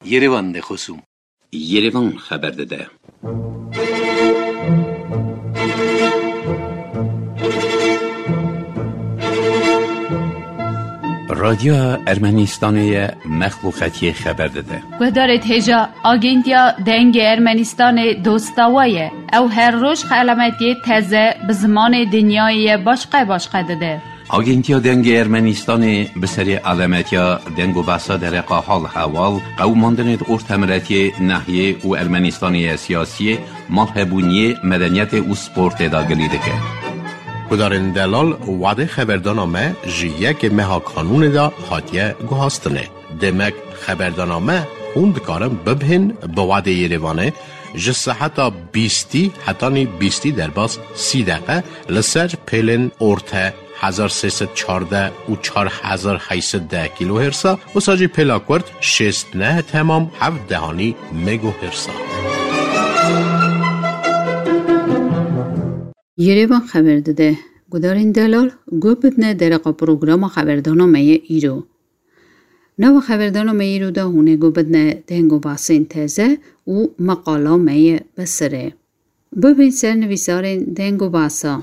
Yerevan de خصوم Yerevan خبر داده. رادیو ارمنستان مخلوقاتی خبر داده. گذارت هجا آگنتیا دنگ ارمنستان دوستاویه او هر روز علامتی تازه به زمان دنیای باشقه داده. آگنتیا دنگ ارمنستان به سری علامتیا دنگ و بحثا در حال حوال قوماندن ارتمرتی ناحیه و ارمنستانی سیاسی مالهبونی مدنیت و سپورت داگلی دکه. کدارن دلال وعده خبردانامه جیه که مها کانون دا حاتیه گوهاستنه. دمک خبردانامه خوند کارم ببهن به وعده یریوانه جسه حتی 20 در باز 30 دقیقه لسر پیلن ارته 1314 و 4810 کیلو هرسا و ساجی پیلاکورد 69 تمام 7 دهانی مگو هرسا. یریوان خبر داده گدارین دلال گو بدنه درقا پروگرام خبردانامه ایرو. نو خبردانامه ایرو دا هونه گو بدنه دنگو باسین تازه و مقالامه بسره. ببین سرنویسارین دنگو باسا.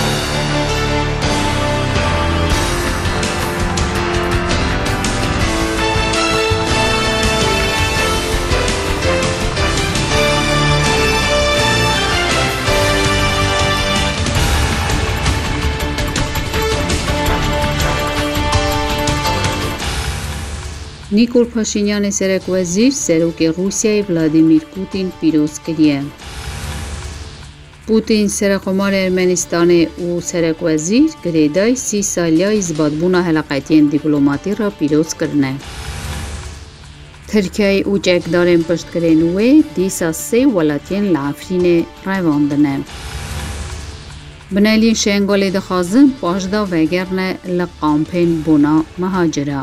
نیکول پاشینیان سرک وزیر سروک روسیای ولادیمیر پوتین پیروز کردیه. پوتین سرقمار ارمنستان و سرک وزیر گریدای 30 سالیای زبادبونا حلقاتین دیپلوماتی را پیروز کرنه. ترکیه و جگدارن پشت کرنوه دیسا 3 ولاتین لعفرین رواندنه. بنالین شنگولی دخازم پاشدا وگرنه لقامپین بونا مهاجره.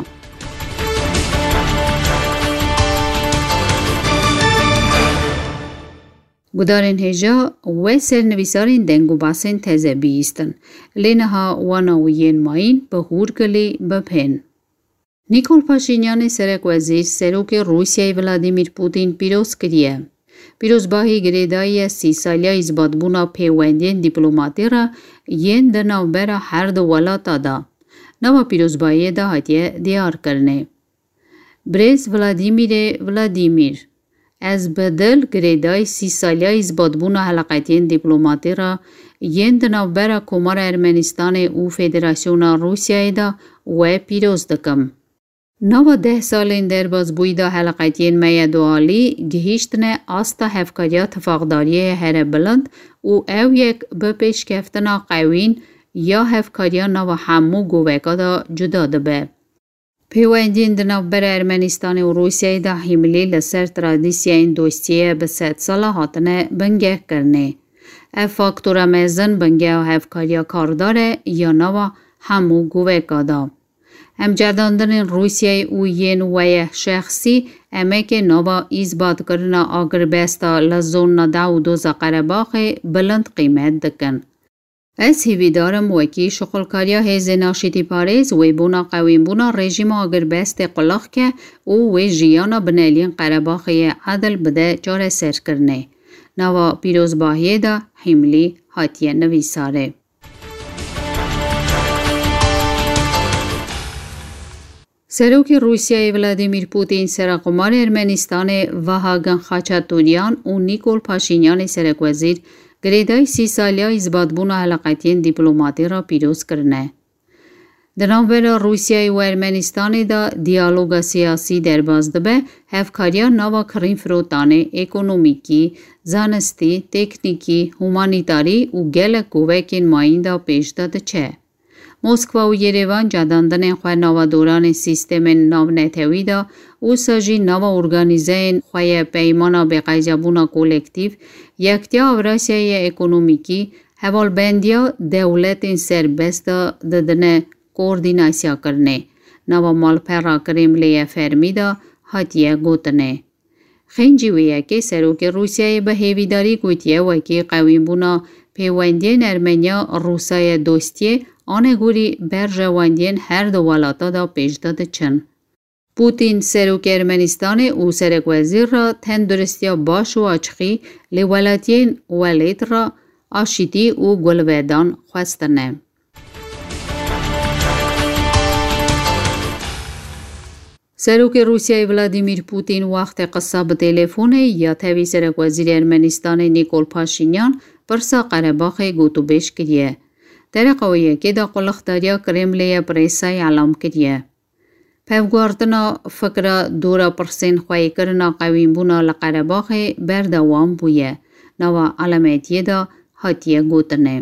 گدارن هجا و سرنویسارین دنگو باسین تازه بیستن لینها واناویین ماین به هورگلی بپن. نیکول پاشینیان سرک وزیر سروک روسیای ولادیمیر پوتین پیروز کردیه. پیروزباهی گریدای 30 سالیای زبادبونا پیوندین دیپلوماتی را ین دناوبر هر دو ولاتا دا. نوا پیروزباهی دا هاتیه دیار کرنه. بریز ولادیمیر از بدل گریدای 30 سالیای زبادبون حلقاتین دیپلوماتی را ین دناوبر کمار ارمنستان و فدراسیون روسیای دا و پیروز دکم. 9 سالین در باز بویدا حلقاتین میدوالی گهیشتن آستا هفکاریا تفاقداری هر بلند و او یک بپیش کفتنا قوین یا هفکاریا نو همو گووکا دا جدا دبه. پیوندین دناوبر ارمنستان و روسیای دا حملی لسر ترادیسیین دوستیه به 100 ساله هاتنه بنگه کرنه. اف فاکتورا میزن بنگه و هفکاریا کارداره یا نوا همو گووکا دا. همجرداندن روسیای و ین وی شخصی امه که نوا ایزباد کرنا آگر بستا لزون دا و دوزا قرباخ بلند قیمت دکن. از هیویدارم وکی شغلکاریا هیز ناشیتی پاریز وی بونا قویم بونا رژیم آگر بست قلاخ که او وی جیانا بنالین قرباخی عدل بده جار سر کرنه. نوا پیروز باهیه دا حملی هاتیه نویساره. سروک روسیای ولادیمیر پوتین سرقمار ارمنستان وهاگن خاچاتوریان و نیکول پاشینیان سرک وزیر گریدای 30 سالیای زبادبون حلقاتین دیپلوماتی را پیروز کرنه. دناوبر روسیای و ارمنستان دا دیالوگ سیاسی در باز دبه هفکاریا نوا کرین فروتانه اکونومیکی، زانستی، تکنیکی، هومانیتاری و گل کووکین ماین دا پیش داده چه. موسکوا و یریوان جداندن خواه نوا دوران سیستم ناو نتوی دا او ساجی نوا ارگانیزین خواه پیمانا به قیجابونا کولکتیو یکتیا اوراسیای اکونومیکی حوال بندیا دولت سربست ددن کوردیناسیا کرنه نوا مال پرا کرملی فرمی دا هاتیه گوتنه. خینجی ویه که سروک روسیای به هیویداری گوتیه وکی قویم بونا پیوندین ارمنیا روسای دوستیه آن گوری بر جواندین هر دو ولاتا دا پیش داده چن. پوتین سروک ارمنستان او سرک وزیر را تندرستی باش و آچخی لولاتین ولید را آشیتی او گلویدان خواستنه. سروک روسیای ولادیمیر پوتین وقت قصه به تلفن یا تاوی سرک وزیر ارمنستان نیکول پاشینیان پرسا قرباخ گوتو بیش کریه. در قویه که دا قلقداریا کرملیه پریسای علام کریه. پیوگاردنا فکر دورا پرسین خواهی کرنا قویم بونا لقرباخ بردوام بویه. نوا علامتیه دا حاتیه گوتنه.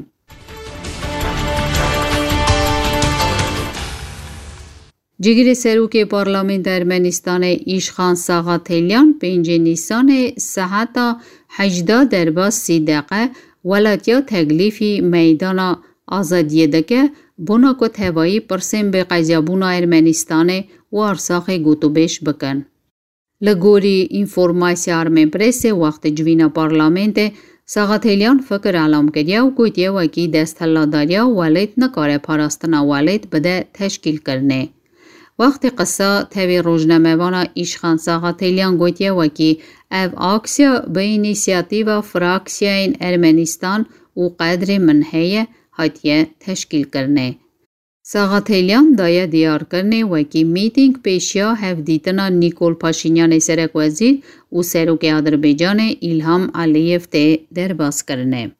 جگیر سروک پارلمانت ارمنستان ایشخان ساغاتلیان 5 نیسان ساعت 18 درباز 30 دقیقه ولاتیا تکلیفی میدان آزادیه دکه بونا که تهوایی پرسیم به قضیابونا ارمنستان و ارساخ گوتو بیش بکن. لگوری اینفورماسی آرمین پریس وقت جوینا پارلمانت ساغاتلیان فکر علام کریا و گوتیه وکی دست هلاداریا والید نکاره پاراستنا والید بده تشکیل کرنه. وقت قصه تاوی روزنامه‌وان ایشخان ساغاتلیان گوتیه وکی او آکسیا به اینیسیاتیو فراکسیاین ارمنستان و قدر منحیه حاتیه تشکیل کرنه. ساغاتلیان دایه دیار کرنه وکی میتینگ پیشیا هفدیتنا نیکول پاشینیان سرک وزیر و سروک آذربایجان ایلهام علیف ته درباز کرنه.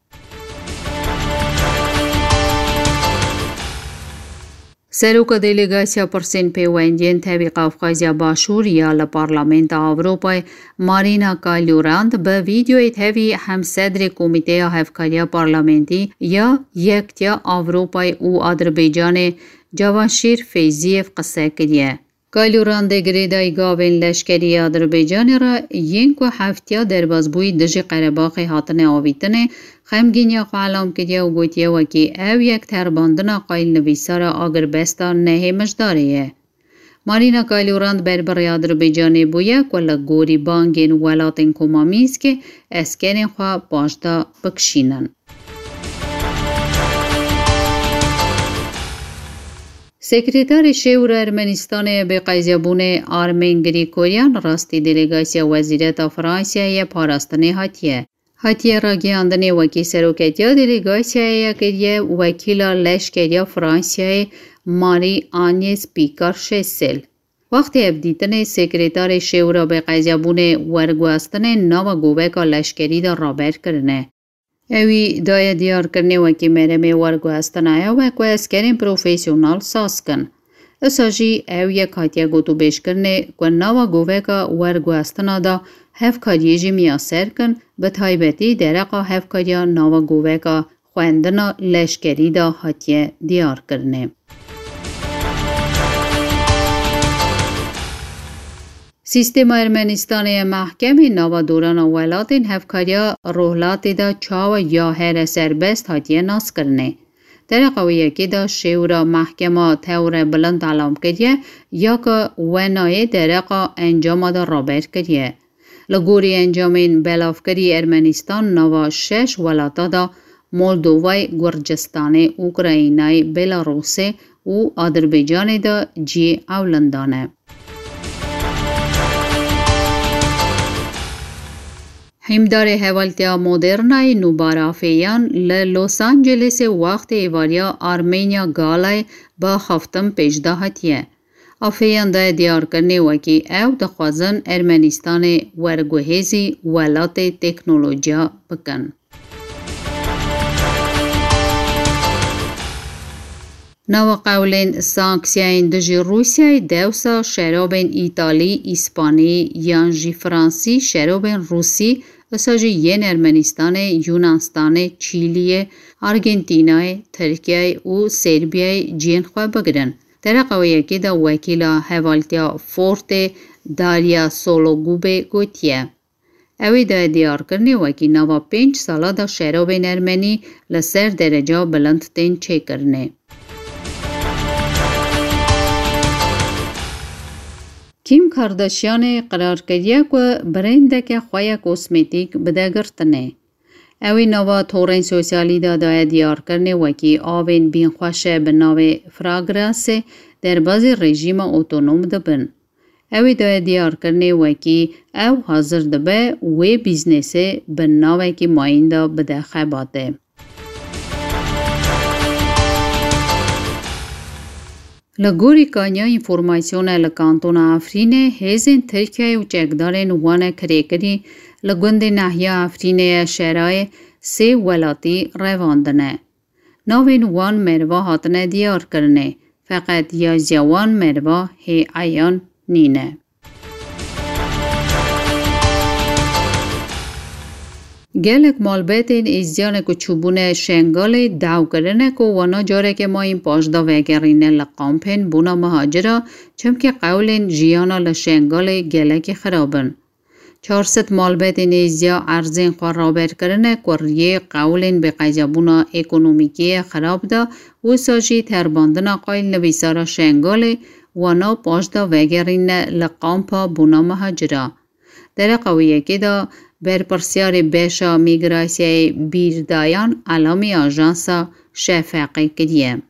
سروک دلیگاسیا پرسین پیوندین تاوی قافقازیا باشور یا لپارلمنت آوروپای مارینا کالیوراند به ویدیوی تاوی همصدر کمیته هفکاریا پارلمنتی یا یکتیا آوروپای او آذربایجان جوانشیر فیزیف قصه کریه. کالیوراند گریدای گاوین لشکری آذربایجان را ینکو هفتیا دربازبوی دژی قرباخ هاتن آویتنه خمگینیا خالام کدیا و گوتیا وکی او یک ترباندنا قایل نویسار آگربستا نه مجداریه. مارینا کالیوراند بربر آذربایجان بویا کل گوری بانگین ولاتن کومامیز که اسکرین خواه باشدا بکشینن. سکرتار شور ارمنستان به قضیابون آرمین گریکوریان راستی دلیگاسیا وزیرت فرانسیای پاراستنه هاتیه را گیاندنه وکی سروکتیا دلیگاسیای کریه وکیل لشکریا فرانسیای ماری آنیس پیکار شسل. وقتی افدیتن سکرتار شور به قضیابون ورگواستن نو گووکا لشکری دا رابر کرنه. اوی دای دیار کرنه وکی مرمه ورگواستن آیا وکو اسکرین پروفیسیونال ساز کن. اساجی او یک هاتیه گوتو بیش کرنه که نو گووکا ورگواستن دا هفکاریجی میاسر کن به تایبتی درقا هفکاریا نو گووکا خواندنا لشکری دا هاتیه دیار کرنه. سیستم ارمنستان محکمی نو دوران ولاتین هفکاریا روحلات دا چاو یا هر سربست هاتیه ناس کرنه. در قویه که دا شیورا محکمه تور بلند علام کریه یا که ونای درقا انجام دا رابر کریه. لگوری انجامین بلافکری ارمنستان نو 6 ولاتا دا مولدووای گرجستان اوکراینای بلاروس و آذربایجان دا جی اولندانه. همدار حوالتیا مدرنای نوبارافیان لوس آنجلس وقت ایواریا آرمینیا گالای با هفتم پیشده هاتیه. آفیان دا دیار کرنه وکی او دخوازن ارمنستان ورگوهیزی ولات تکنولوژیا بکن. نو قولین سانکسیاین دجی روسیای دوسا شرابین ایتالی، اسپانی، یانجی فرانسی، شرابین روسی، اساجی ین ارمنستان، یونانستان، چیلی، آرژانتینای، ترکیه و سربیای جین خواه بگرن. در قویه که دا وکیلا حوالتیا فورت داریا سولوگوبه گوتیه. اوی دا دیار کرنی وکی نوا 5 سالا دا شرابین ارمنی لسر درجه بلند تین چه کرنه. کیم کارداشیان قرار کردیه که برنده که خواه کوسمیتیک بده گرتنه. اوی نوا تورین سوسیالی دا دای دیار کرنه وکی آوین بین خوشه به ناو فراگراس در باز رژیم اوتونوم دبن. اوی دا دیار کرنه وکی او حاضر دبه وی بیزنسه بناوه که ماین دا بده خباته. لگوری کانیا انفورماسیون لکانتون آفرینه هزین ترکیه و چکدارن وانه کریکری لگوند نحیه آفرینه شرای سه ولاتی رواندنه. نوین وان مروا هاتنه دیار کرنه فقط یا جوان مروا هی آیان نینه. گلک مالبتین ازیان که چوبونه شنگال داو کرنه که وانا جاره که ما این پاشدا وگرینه لقامپن بونا مهاجره چم که قولین جیانا لشنگال گلک خرابن. 400 مالبتین ازیا ارزین خرابر کرنه کریه قولین به قیجابونا اکونومیکی خراب دا و ساجی ترباندنا قایل نویسارا شنگال وانا پاشدا وگرینه لقامپا بونا مهاجره. در قویه که دا بر پرسیار بیشا میگراسیای بیردایان علامی آژانسا شفاقی کریه.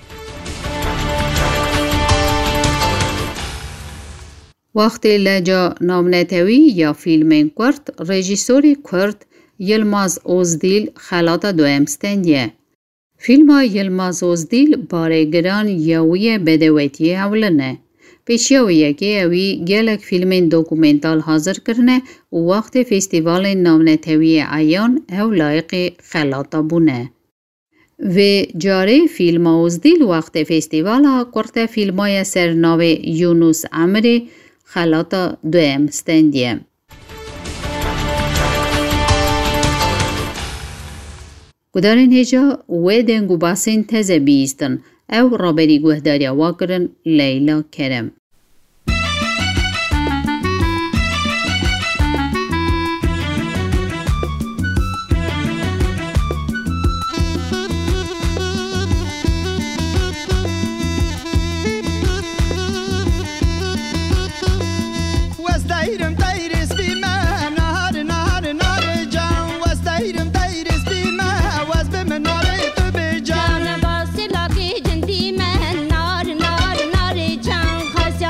وقتی لجا نامنتوی یا فیلم کرد رژیسوری کرد یلماز اوزدیل خلاط دوامستندیه. فیلم یلماز اوزدیل بارگران یاوی بدویتی اولنه. پیشیاویه که اوی گلک فیلم دوکومنتال حاضر کرنه و وقت فستیوال نامنتوی آیان او لایق خلاطا بونه. و جاره فیلم اوزدیل وقت فستیوال ها کرده فیلم های سرناو یونوس امری خلاطا دویم ستندیه. کدارن هجا و دنگو باسین تزه بیستن او رابری گوهداری واکرن لیلا کرم. Just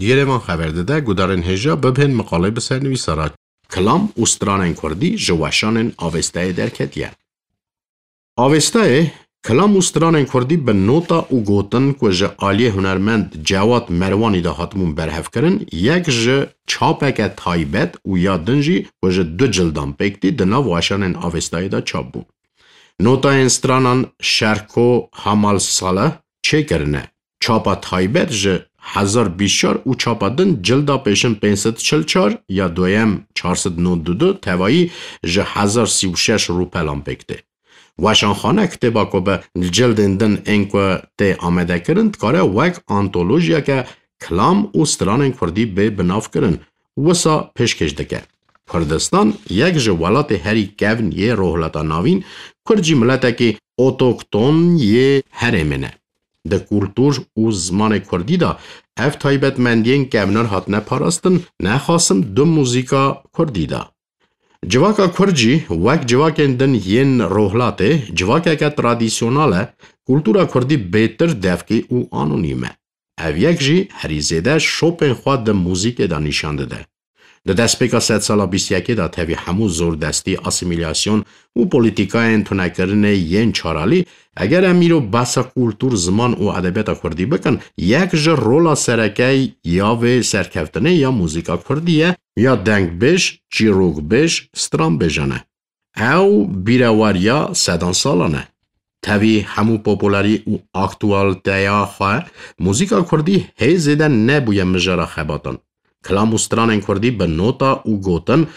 Երևան խաբերդը գուդարեն հեժա բբեն մկալե բսերնվի սարակ Քլամ ու ստրանեն քորդի ժվաշանեն ավեստայ դերքետյա Ավեստայ Քլամ ու ստրանեն քորդի բնոտա ու գոտն կոժ ալիե հունարմենդ ջավատ մերվանի դա հատմուն բերհևկրն եկ ժ չապեկը թայբետ ու յա դնժի կոժ դու ջլդան պեկտի դնա վաշանեն ավեստայ դա չաբու Նոտային ստրանան շարքո համալ սալը չէ կրնե չապա թայբետ ժ 1024 ու չապադն ջլդա պեշն պենսդ չլչար յա դոյեմ 492 թևայի ժ 1036 ռուպելան պեկտե Վաշան խանակ տեբակոբը ջլդենդն ենկը տե ամեդակրնդ կարը վայք անտոլոժիա կը քլամ ու ստրանեն քորդի բե բնավ կրն վսա փեշքեշ դկե Քրդստան եկ ժվալատ է հերի կևն է ռոհլատանավին քրջի մլատակի օտոկտոն է հերեմենը Դե կուլտուր ու զման է քորդի դա Եվ թայբետ մանդին կևնար հատնե պարաստն նախասմ դու մուզիկա քորդի դա Ջվակա քրջի վայք ջվակեն դն են ռոհլատ է ջվակակա տրադիսիոնալ է կուլտուրա քորդի բետր դևկի ու անոնիմ է Եվ եկ ժի հրիզեդա շոպեն խვა դը մուզիկ է դա նիշանդը դե Դե դեսպեկա սեցալաբիսյակ է դա թևի համու զոր դեստի ասիմիլյասյոն ու պոլիտիկայեն թունակրն է են չարալի Əgər əmiro basa kultur zaman u ədəbiyyata kurdi bəkən, یک ji rola sərəkəy ya ve sərkəftənə ya muzika kurdiyə, ya deng beş, çirok beş, stran bejənə. Əv birəvar ya sədan salanə. Təvi həmu populari u aktualitəyə xə, muzika kurdi hez edən nə buyə müjara xəbatan. Klam u stranên kurdî bi nota û gotin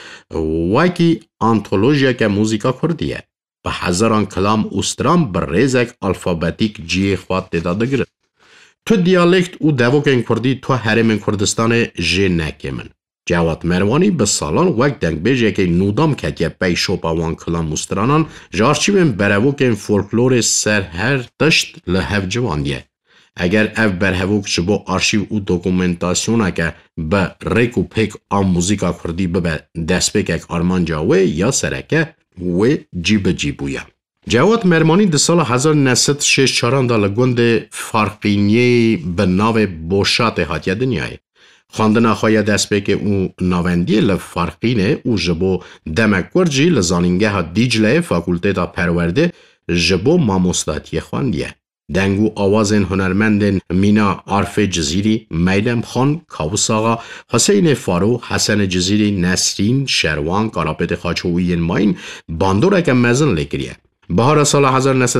wekî antolojiyeke muzîka kurdî ye. Bi hezaran kelam û stran bi rêzek alfabetîk ciyê xwe têda digirin. Tu diyalekt û devokên Kurdî tu herêmên Kurdistanê jê nekê min. Cevat Merwanî bi salan wek dengbêjekê nûdam ketiye pey şopa wan kelam û stranan ji arşîvên berevokên folklorê serher tişt li hev civandiye. Eger ev berhevok ji bo arşîv û dokumentasyoneke bi rêk û pêk a muzîka Kurdî bibe destpêkek armanca wê ya sereke wê cî bi cî bûye. Cevat Merwanî di sala 1964 da li gundê Farqîniyê bi navê Boşatê hatiye dinyayê. Xwandina xwe ya destpêkê û navendiyê li Farqînê û ji bo demek kur jî li zanîngeha Dîcleyê Fakulteta Perwerdê ji bo mamostatiyê xwendiye. Deng û awazên hunermendên Mîna Arfê Cizîrî, Meylem Xan, Kavus Ağa, Hüseynê Faro, Hesenê Cizîrî, Nesrîn, Şerwan, Karapetê Xaçoîyên Mayîn bandoreke mezin lê kiriye. Bihara sala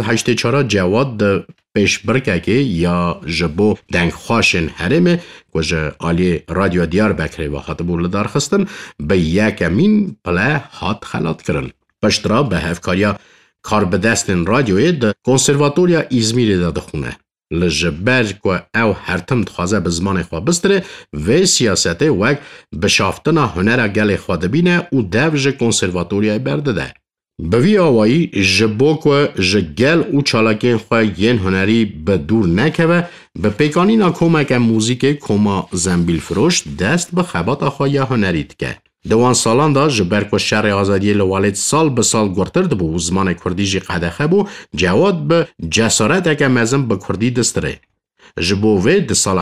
1984 Cevat di pêşbirkekê ya ji bo dengxwaşên herêmê ku ji aliyê Radyo Diyarbekirê ve hatibû li darxistin bi yekemîn pile hat xelatkirin. Piştira bi hevkariya Karbidestên radyoyê di Konservatorya İzmîrê de dixwîne. Li ji ber ku ew hertim dixwaze bi zimanê xwe bistire, vê siyasetê wek bişaftina hunera gelê xwe dibîne û dev ji konservatoryayê berdide. Bi vî awayî ji bo ku ji gel û çalakên xwe yên hunerî bi dûr nekeve, bi pêkanîna komeke mûzîkê koma Zembîlfiroş dest bi xebata xwe ya hunerî dike. Di wan salan da ji ber ku şerê azadiyê li walêt sal bi sal gurtir dibû û zimanê Kurdî jî qedexe bû, Cevat bi cesareteke mezin bi Kurdî distirê. Ji bo vê di sala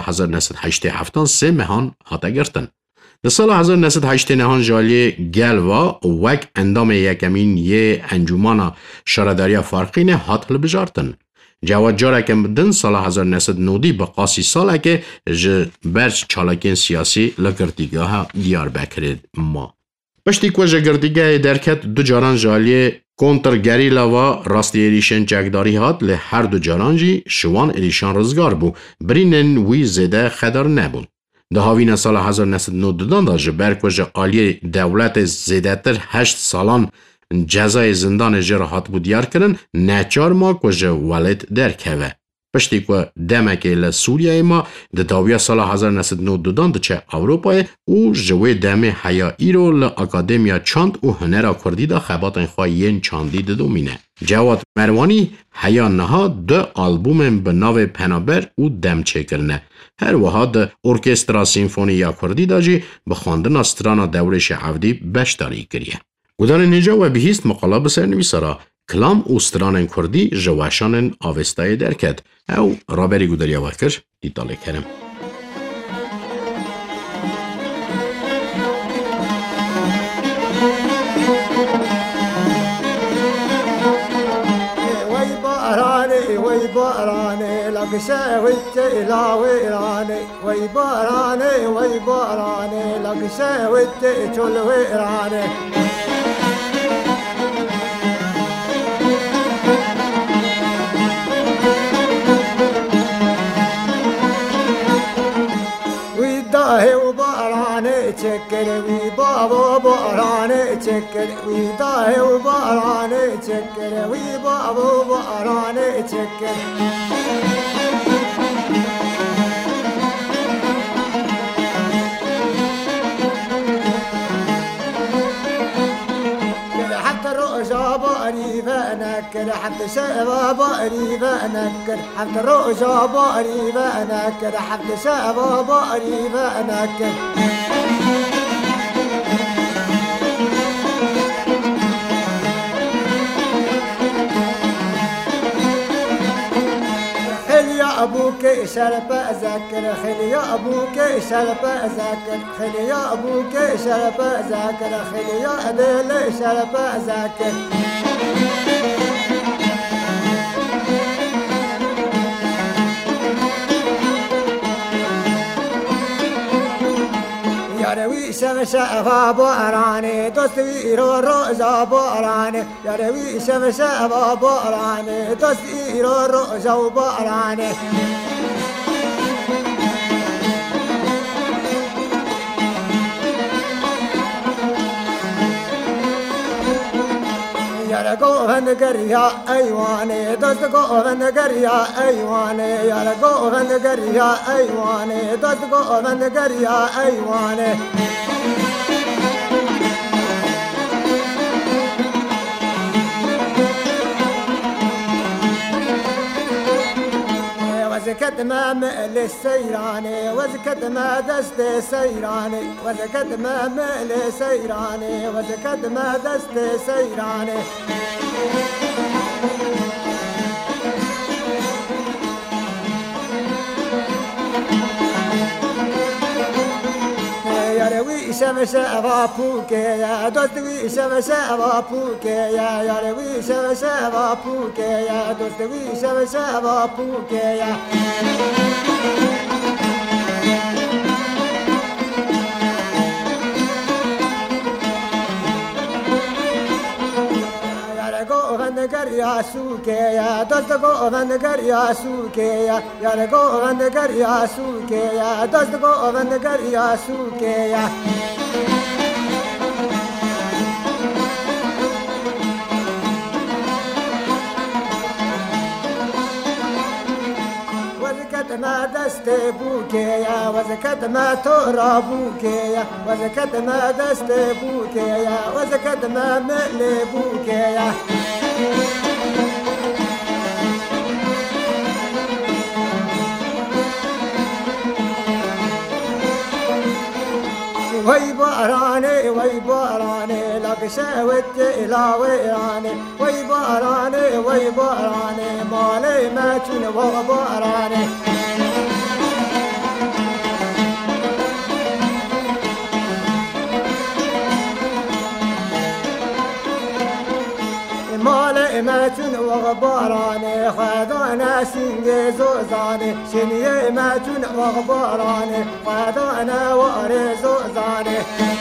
1987 sê mehan hate girtin. Di sala 1989 ji aliyê Gelva wek endamê yekemîn yê Encûmana Şaredariya Farqînê hat hilbijartin. Cevat carekên din sala 1990 bi qasî salekê ji ber çalakên siyasî li girtîgeha Diyarbekirê ma. Piştî ku ji girtîgehê derket du caran ji aliyê kontrgerîla ve rastî êrîşên çekdarî hat lê her du caran jî şiwan êrîşan rizgar bû, birînên wî zêde xedar nebûn. Di havîna sala 1992 da ji ber ku ji aliyê dewletê zêdetir 8 salan cezayê zindanê jê re hatibû diyar kirin, neçar ma ku ji welêt derkeve. Piştî ku demekê li Sûriyeyê ma di dawiya sala 1992 diçe Ewropayê û ji wê demê heya îro li Akademiya Çand û Hunera Kurdî da xebatên xwe yên çandî didomîne. Cevat Merwanî heya niha du albûmên bi navê Penaber û dem çêkirine. Her wiha di Orkestra Sîmfonîya Kurdî da jî bi xwandina strana dewrê Şeevdî beşdarî kiriye. Gudarên hêja we bihîst meqala bi sernivîsara Kelam û stranên Kurdî ji weşanên avestayê derket. Ew raberî guderiya we kir, dîtalê kerim. لقشة والتئلا ويراني ويباراني ويباراني لقشة والتئتل ويراني ويداهي وباراني تشكل ويبابا باراني تشكل ويداهي وباراني تشكل ويبابا باراني تشكل نكر حتى شباب قريبة نكر حتى رؤجا قريبة نكر حتى شباب قريبة نكر خل يا أبوك شرب أذكر خل يا أبوك شرب أذكر خل يا أبوك شرب أذكر خل يا أدل شرب أذكر يروي شمشة باراني دوستي روزا باراني يروي شمشة باراني دوستي روزا باراني يرقوهن قريا أيواني دوست قوهن قريا أيواني يرقوهن قريا أيواني دوست قوهن قريا أيواني وزكت ما مئل السيراني وزكت ما دست سيراني وزكت ما مئل سيراني وزكت ما دست سيراني يروي شمشة بابوكي يا دوستوي شمشة بابوكي يا يروي شمشة بابوكي يا دوستوي شمشة بابوكي يا قريا سوكيا دوست قوهن قريا سوكيا يا قوهن قريا سوكيا دوست قوهن قريا سوكيا وزكت ما دست بوكيا وزكت ما تورا بوكيا وزكت ما دست بوكيا وزكت ما مئل بوكيا وي باراني وي باراني لقشة والتئلا ويراني وي باراني وي باراني مالي ما تنوى باراني مالي ما تنوى باراني خذانا سنجي زوزاني شنيه ما تنوى باراني خذانا واري زوزاني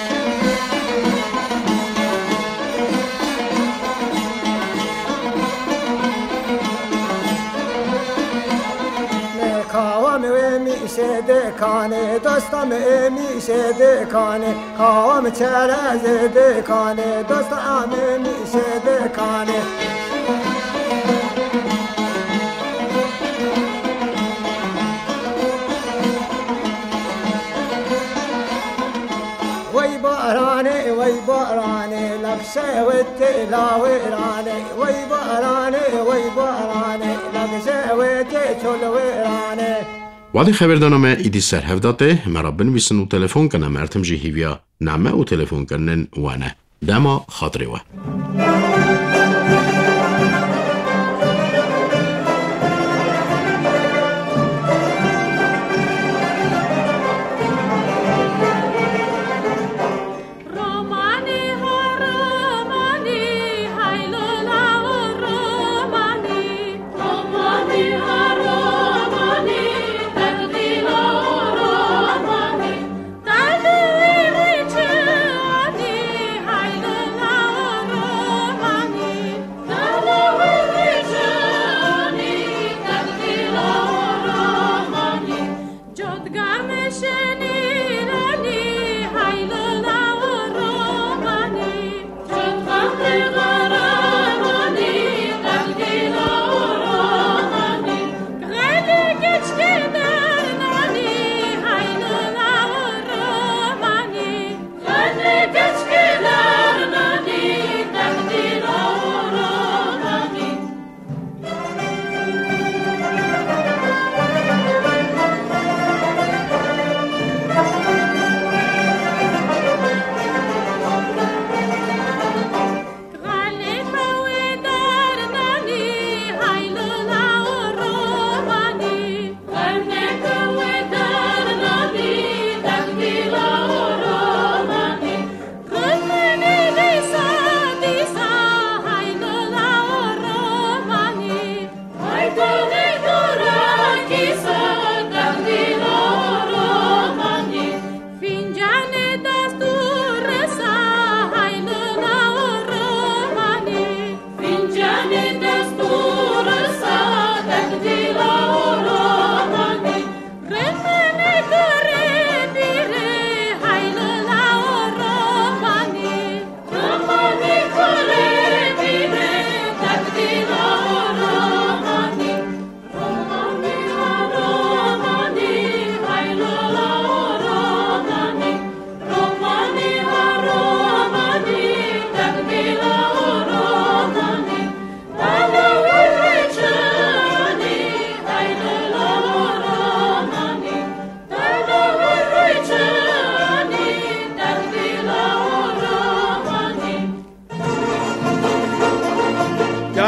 كاوم وميشه دکانه دوستم میشه دکانه کاوم چرز دکانه دوستم میشه دکانه وي باراني وي باراني لقشة والتئلا ويراني وي باراني وي باراني لقشة والتئتل ويراني وادي خبردانامه ایدی سرهفداته مرا بنویسن و تلفن کنه مرتم جهیویا نامه و تلفن کنن وانه دما خاطری و Romani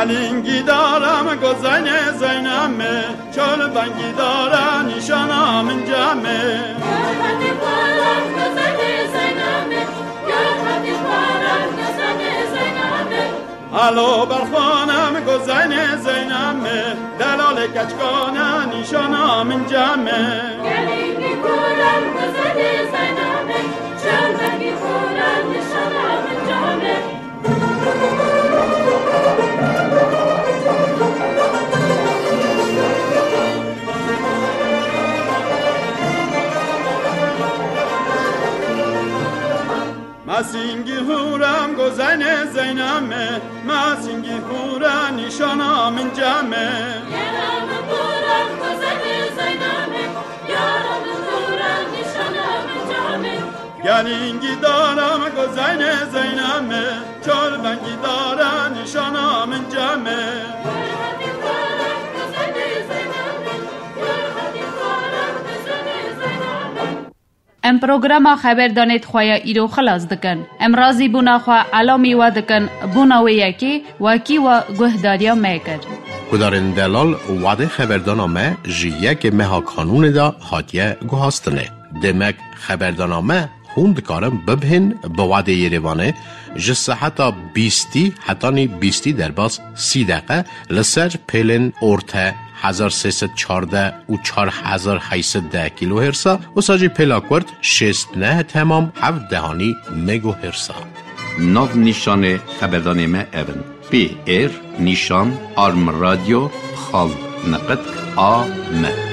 گلینگی دارم گزین زینم چال بنگی دارم نشانم جمع الو برخانم گزین زینم دلال کچکانم نشانم جمع گلینگی دارم گزین زینم چال بنگی دارم نشانم جمع مسینگی هورم گزین زینم مسینگی هورم نشانم جمع یارم هورم گزین زینم یارم هورم نشانم جمع گلینگی دارم گزین زینم چال بنگی دارم نشانم جمع ام پروگرام خبر دانید خواه ایرو خلاص دکن. ام رازی بونا خواه علامی و دکن بونا و یکی وکی و گهداریا میکر. کدارن دلال وعده خبردانامه جیه که مها کانون دا حادیه گوهاستنه. دمک خبردانامه خوند کارم ببهن به وعده یریوانه جسه حتی 20 در باز 30 دقیقه لسر پیلن ارته 1314 و 4810 کیلو هرسا و ساجی پلاکورد 69 تمام 7 دهانی مگو هرسا. ناو نیشان خبردانامه اون پی ایر نیشان آرم رادیو خال نقد آ م